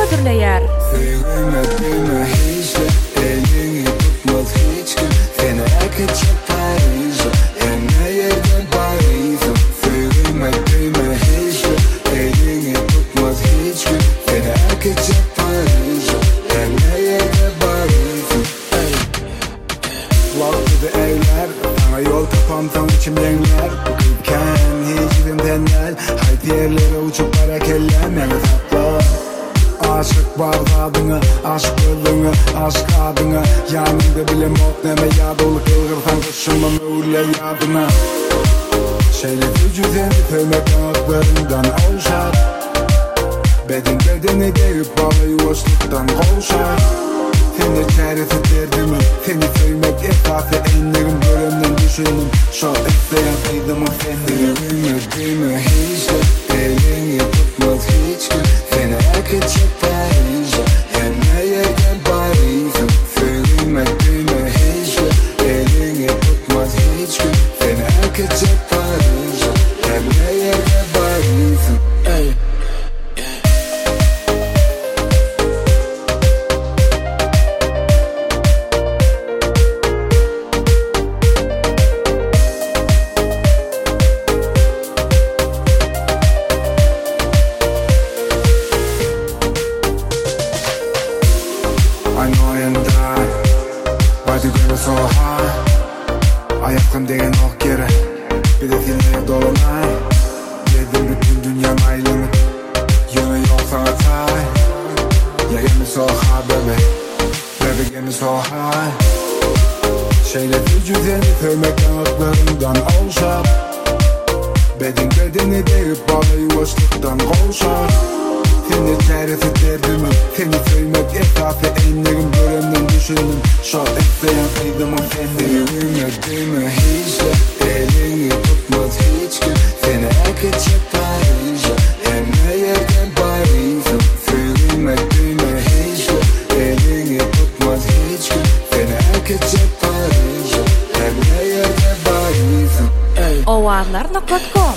hazırlayar. Sevmediğime hiç de elini tutmaz hiç gün. Felaket yaparız her yerde varız. Sevmediğime hiç de elini tutmaz hiç gün. Felaket yaparız her yerde varız. Vak gibi evler, sana yol kapansam içim yengler. Bugünken hiçbirim tenler, haydi yerlere uçup barakellem. Yani tatlı aşık var adına, aşık öldüğüne, aşık adına. Yanımda bile mok neme ya dolu kılgırsan kışımın öyle yadına. Şeyle vücudunu sevmek kanatlarından oluşar. Bedeni deyip balı yuvaslıktan kovuşar. Seni çaresi derdimi, seni sevmek esası enlerim bölümden düşündüm. Şu isteyen kıydım o seni. Ümidimi hiç de elini tutmaz hiç gün. Seni hareket yaparız her yerde varız. Sevmediğimi hiç de elini tutmaz hiç gün. Seni hareket yaparız her yerde varız. Ey. I know I am die. Why do you go so high? Ayaklarım değen ok yere. Bir de filmeye dolanay. Yedim bütün dünya aylanıp. Yönü yok sana tay. Yeah, get me so high baby. Baby get me so high. Şeyle vücudunu sevmek kanatlarından oluşar. Bedeni deyip balı yuvaslıktan kovuşar. Seni çaresi derdimi, seni sevmek esası enlerim bölümden düşündüm. Şu isteyen kıydım o seni. Ümidimi hiç de elini tutmaz hiç gün. Seni hareket yaparız her yerde varız. Sevmediğimi hiç de elini tutmaz hiç gün. Seni hareket yaparız her yerde varız. Ovarlar.com